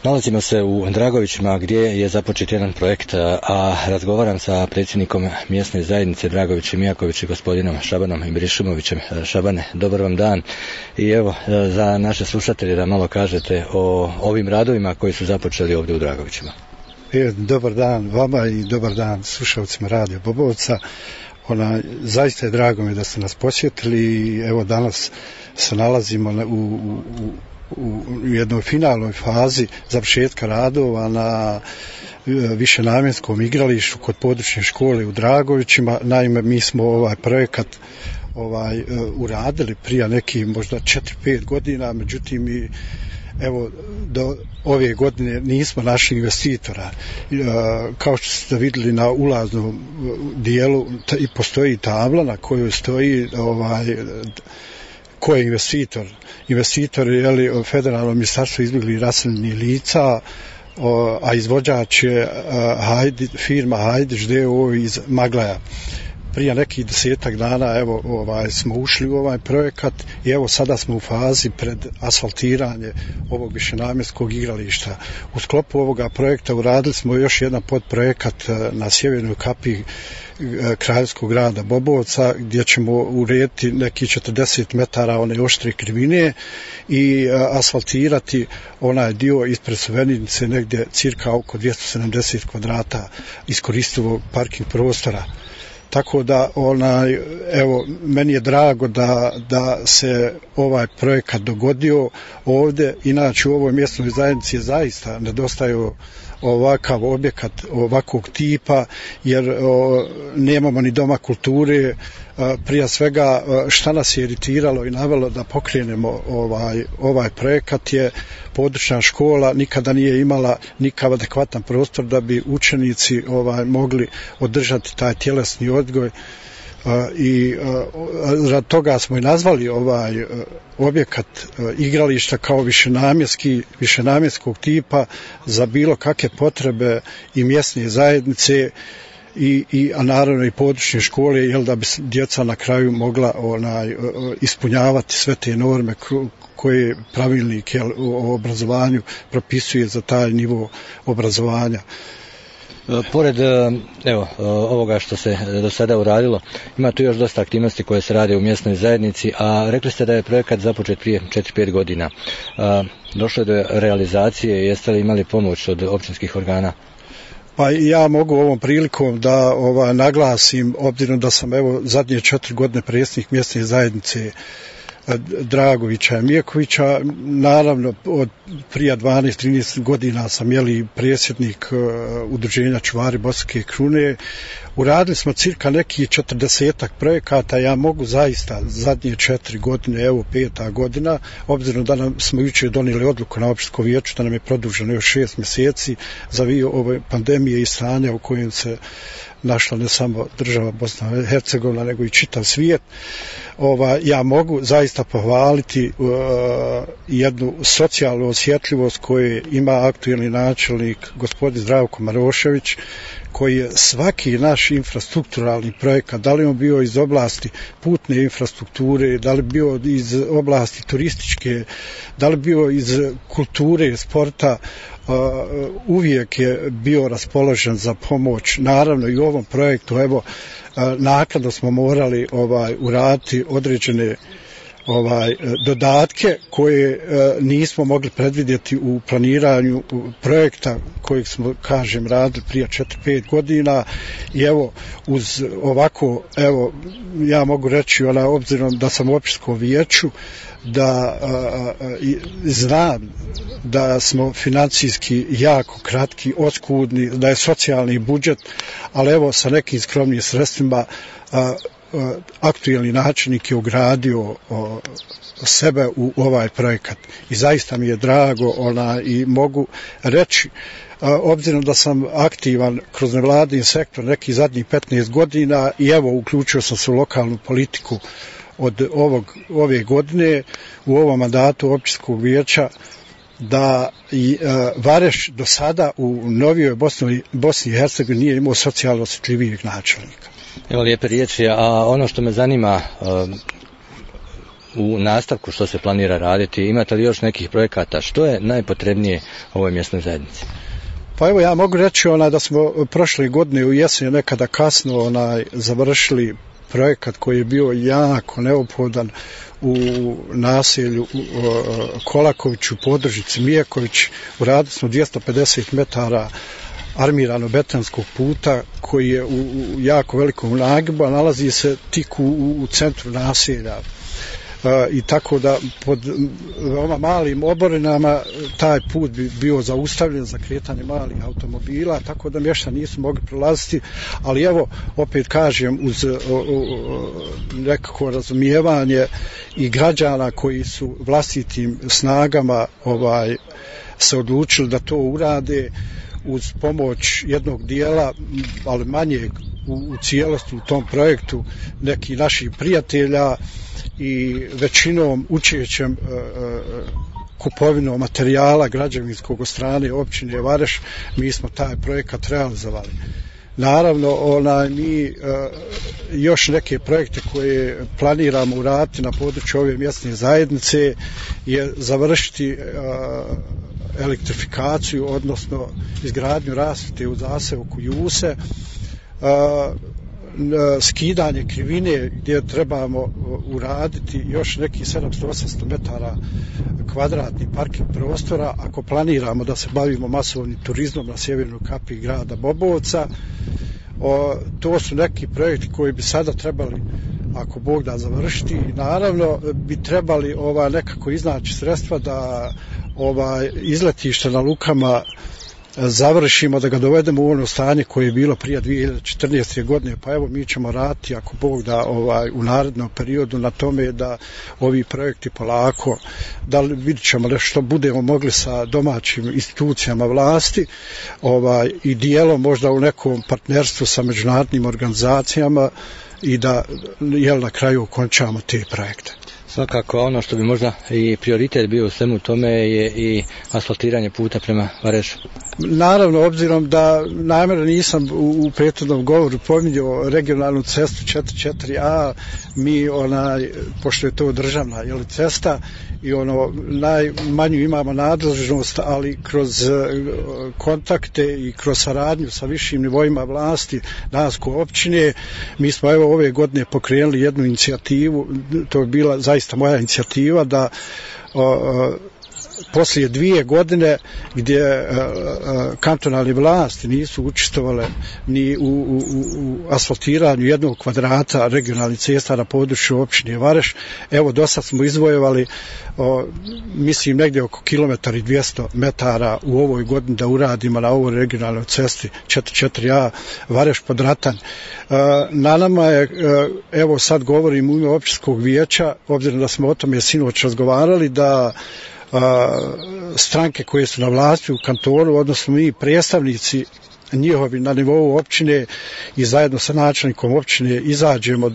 Nalazimo se u Dragovićima gdje je započet jedan projekt, a razgovaram sa predsjednikom mjesne zajednice Dragović i Mijaković i gospodinom Šabanom Ibrišimovićem. Šabane, dobar vam dan. I evo, za naše slušatelje da malo kažete o ovim radovima koji su započeli ovdje u Dragovićima. Dobar dan vama i dobar dan slušalcima Radio Bobovca. Zaista je drago mi da ste nas posjetili i evo danas se nalazimo u jednoj finalnoj fazi završetka radova na višenamjenskom igralištu kod područne škole u Dragovićima. Naime, mi smo ovaj projekat uradili prije nekih možda 4-5 godina, međutim evo do ove godine nismo našli investitora. Kao što ste vidjeli na ulaznom dijelu i postoji tabla na kojoj stoji ko je investitor. Investitor je Federalno ministarstvo izbjeglih i raseljenih lica, a izvođač je firma Hajdić d.o.o. iz Maglaja. Prije nekih 10 dana smo ušli u ovaj projekat i evo sada smo u fazi pred asfaltiranje ovog višenamjenskog igrališta. U sklopu ovoga projekta uradili smo još jedan podprojekat na sjevernoj kapi kraljevskog grada Bobovca gdje ćemo urediti neki 40 metara one oštre krivine i asfaltirati onaj dio ispred Suvenirnice negdje cirka oko 270 kvadrata iskoristivog parking prostora. Tako da meni je drago da se ovaj projekat dogodio ovdje. Inače u ovoj mjesnoj zajednici je zaista nedostajao ovakav objekat ovakvog tipa, jer nemamo ni doma kulture. Prije svega šta nas je iritiralo i navelo da pokrenemo ovaj projekat je područna škola nikada nije imala nikav adekvatan prostor da bi učenici mogli održati taj tjelesni odgoj i radi toga smo i nazvali ovaj objekat igrališta kao višenamjenskog tipa za bilo kakve potrebe i mjesne zajednice a naravno i područne škole, da bi djeca na kraju mogla ispunjavati sve te norme koje pravilnik o obrazovanju propisuje za taj nivo obrazovanja. Pored ovoga što se do sada uradilo, ima tu još dosta aktivnosti koje se rade u mjesnoj zajednici, a rekli ste da je projekat započet prije 4-5 godina. Došlo je do realizacije, jeste li imali pomoć od općinskih organa? Pa ja mogu ovom prilikom da naglasim, obzirom da sam zadnje 4 godine predsjednik mjesne zajednice Dragovića i Mijakovića, naravno od prije 12-13 godina sam predsjednik udruženja Čuvari Bosanske krune. Uradili smo cirka nekih 40 projekata. Ja mogu zaista zadnje 4 godine, 5. godina, obzirom da smo jučer donijeli odluku na općinskom vijeću da nam je produženo još 6 mjeseci za ove pandemije i stanja u kojem se našla ne samo država Bosna i Hercegovina nego i čitav svijet. Ja mogu zaista pohvaliti jednu socijalnu osjetljivost koju ima aktuelni načelnik gospodin Zdravko Marošević, koji je svaki naš infrastrukturalni projekat, da li on bio iz oblasti putne infrastrukture, da li bio iz oblasti turističke, da li bio iz kulture, sporta, uvijek je bio raspoložen za pomoć. Naravno i u ovom projektu naknadno smo morali uraditi određene dodatke koje nismo mogli predvidjeti u planiranju projekta kojeg smo radili prije 4-5 godina i uz ovako ja mogu reći obzirom da sam u općinskom vijeću da znam da smo financijski jako kratki, oskudni, da je socijalni budžet, ali sa nekim skromnim sredstvima aktuelni načelnik je ugradio sebe u ovaj projekat i zaista mi je drago i mogu reći, obzirom da sam aktivan kroz nevladin sektor nekih zadnjih 15 godina i uključio sam se u lokalnu politiku od ove godine u ovom mandatu općinskog vijeća, da i Vareš do sada u novijoj Bosni i Hercegovini nije imao socijalno osjetljivijeg načelnika. Evo lijepe riječi, a ono što me zanima, u nastavku što se planira raditi? Imate li još nekih projekata? Što je najpotrebnije ovoj mjesnoj zajednici? Pa evo, ja mogu reći da smo prošle godine u jesen nekada kasno završili projekat koji je bio jako neophodan u naselju Kolakoviću, Podržici, Mijeković. Uradili smo 250 metara armirano-betonskog puta koji je u jako velikom nagibu, a nalazi se tik u centru naselja. I tako da pod veoma malim oborinama taj put bi bio zaustavljen za kretanje malih automobila, tako da mještani nisu mogli prolaziti, ali evo, opet kažem, uz nekako razumijevanje i građana koji su vlastitim snagama se odlučili da to urade, uz pomoć jednog dijela, ali manjeg u cijelosti u tom projektu, nekih naših prijatelja i većinom učećem kupovinom materijala građevinskog od strane općine Vareš, mi smo taj projekat realizovali. Naravno, mi još neke projekte koje planiramo uraditi na području ove mjesne zajednice je završiti elektrifikaciju, odnosno izgradnju rasvjete u zaseoku Juse, skidanje krivine gdje trebamo uraditi još neki 700-800 metara kvadratnih parking prostora ako planiramo da se bavimo masovnim turizmom na sjevernoj kapi grada Bobovca. To su neki projekti koji bi sada trebali, ako Bog da, završiti. Naravno bi trebali nekako iznaći sredstva da izletište na lukama završimo, da ga dovedemo u ono stanje koje je bilo prije 2014. godine, pa evo mi ćemo raditi, ako Bog da, u narednom periodu na tome da ovi projekti polako, da vidit ćemo što budemo mogli sa domaćim institucijama vlasti i dijelom možda u nekom partnerstvu sa međunarodnim organizacijama i da na kraju okončamo te projekte. Svakako, ono što bi možda i prioritet bio u svemu tome je i asfaltiranje puta prema Varešu. Naravno, obzirom da namjerno nisam u prethodnom govoru pominjao regionalnu cestu 44A, mi pošto je to državna cesta i najmanju imamo nadležnost, ali kroz kontakte i kroz saradnju sa višim nivoima vlasti nas ko općine, mi smo ove godine pokrenuli jednu inicijativu, to je bila zaista moja inicijativa, da poslije 2 godine gdje kantonalne vlasti nisu učestvovale ni u asfaltiranju jednog kvadrata regionalnih cesta na području općine Vareš, evo do sad smo izvojevali mislim negdje oko 1,2 metara u ovoj godini da uradimo na ovoj regionalnoj cesti 44A Vareš Podratanj. Na nama je, evo sad govorim u ime općinskog vijeća, obzirom da smo o tome sinoć razgovarali, da stranke koje su na vlasti u kantonu, odnosno mi predstavnici njihovi na nivou općine i zajedno sa načelnikom općine izađemo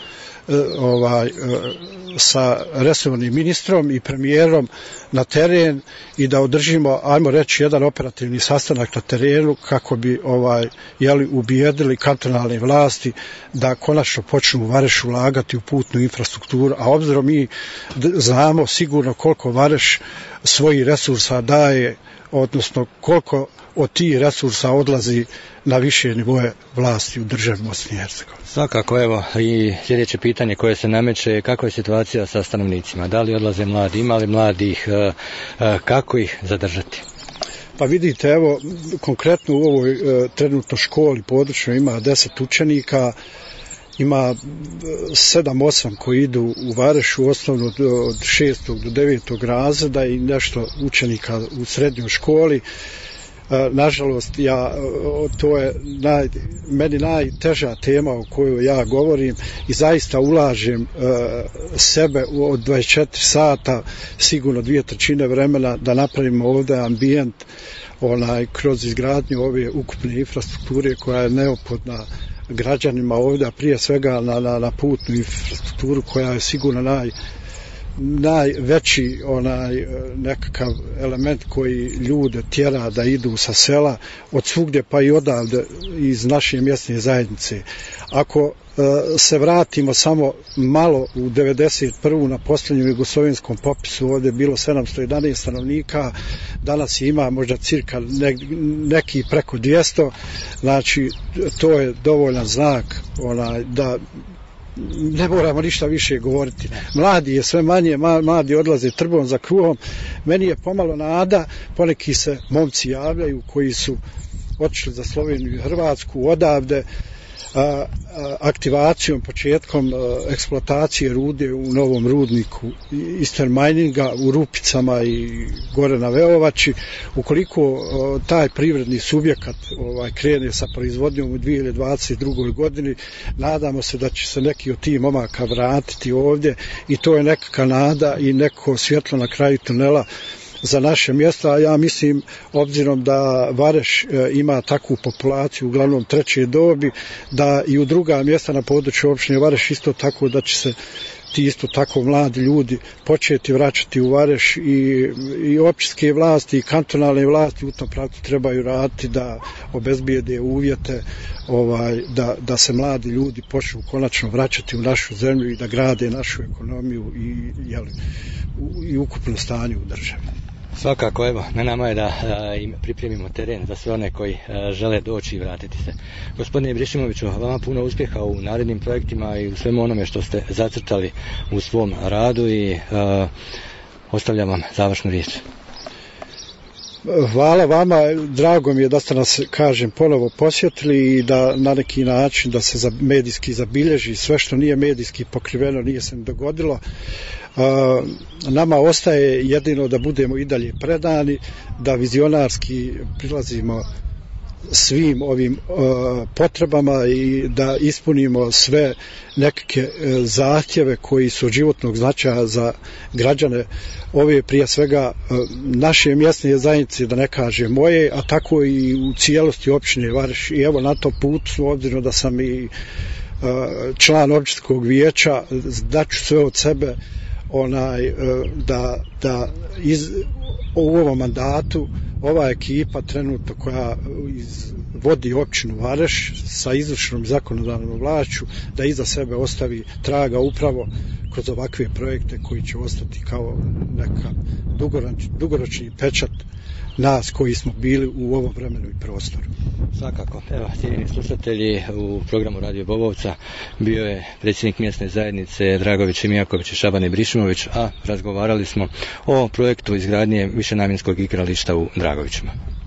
sa resornim ministrom i premijerom na teren i da održimo, ajmo reći, jedan operativni sastanak na terenu kako bi ubijedili kantonalne vlasti da konačno počnu u Varešu ulagati u putnu infrastrukturu, a obzirom mi znamo sigurno koliko Vareš svojih resursa daje, odnosno koliko od tih resursa odlazi na više nivoje vlasti u državi Bosne i Hercegovine. Svakako, evo i sljedeće pitanje koje se nameće, kakva je situacija sa stanovnicima? Da li odlaze mladi, ima li mladih, kako ih zadržati? Pa vidite, evo, konkretno u ovoj trenutno školi područnoj ima 10 učenika, ima 7-8 koji idu u Varešu, osnovno od 6. do 9. razreda i nešto učenika u srednjoj školi. Nažalost, to je meni najteža tema o kojoj ja govorim i zaista ulažem sebe od 24 sata, sigurno 2/3 vremena da napravimo ovdje ambijent kroz izgradnju ove ukupne infrastrukture koja je neophodna građanima ovdje, prije svega na putnu infrastrukturu koja je sigurno najveći nekakav element koji ljude tjera da idu sa sela od svugdje pa i odavde iz naše mjesne zajednice. Ako se vratimo samo malo u 91. na posljednjem jugoslovenskom popisu, ovdje je bilo 711 stanovnika, danas ima možda cirka neki preko 200, znači to je dovoljan znak da ne moramo ništa više govoriti. Mladi je sve manje, mladi odlaze trbom za kruhom. Meni je pomalo nada, poneki se momci javljaju koji su otišli za Sloveniju i Hrvatsku odavde, aktivacijom, početkom eksploatacije rude u novom rudniku Eastern Mininga u Rupicama i gore na Veovači. Ukoliko taj privredni subjekat krene sa proizvodnjom u 2022. godini, nadamo se da će se neki od tih momaka vratiti ovdje i to je nekakva nada i neko svjetlo na kraju tunela za naše mjesto, a ja mislim, obzirom da Vareš ima takvu populaciju, uglavnom treće dobi, da i u druga mjesta na području općine Vareš isto tako, da će se ti isto tako mladi ljudi početi vraćati u Vareš i općinske vlasti i kantonalne vlasti u tom pravcu trebaju raditi da obezbijede uvjete da se mladi ljudi počnu konačno vraćati u našu zemlju i da grade našu ekonomiju i ukupno stanje u državi. Svakako, evo, na nama je da im pripremimo teren za sve one koji žele doći i vratiti se. Gospodine Ibrišimoviću, vama puno uspjeha u narednim projektima i u svemu onome što ste zacrtali u svom radu i ostavljam vam završnu riječ. Hvala vama, drago mi je da ste nas, kažem, ponovo posjetili i da na neki način da se medijski zabilježi sve što nije medijski pokriveno, nije se dogodilo. Nama ostaje jedino da budemo i dalje predani, da vizionarski prilazimo svim ovim potrebama i da ispunimo sve nekakve zahtjeve koji su od životnog značaja za građane ove, prije svega naše mjesne zajednice, da ne kaže moje, a tako i u cijelosti općine Vareš. I evo na tom putu smo, obzirom da sam i član općinskog vijeća, daću sve od sebe da u ovom mandatu ova ekipa trenutno koja vodi općinu Vareš sa izvršnom i zakonodavnom vlašću, da iza sebe ostavi traga upravo kroz ovakve projekte koji će ostati kao neka dugoročni pečat nas koji smo bili u ovom vremenu i prostoru. Svakako. Evo, cijenjeni slušatelji, u programu Radio Bobovca bio je predsjednik mjesne zajednice Dragović Mijaković i Šaban Ibrišimović, a razgovarali smo o projektu izgradnje višenamjenskog igrališta u Dragovićima.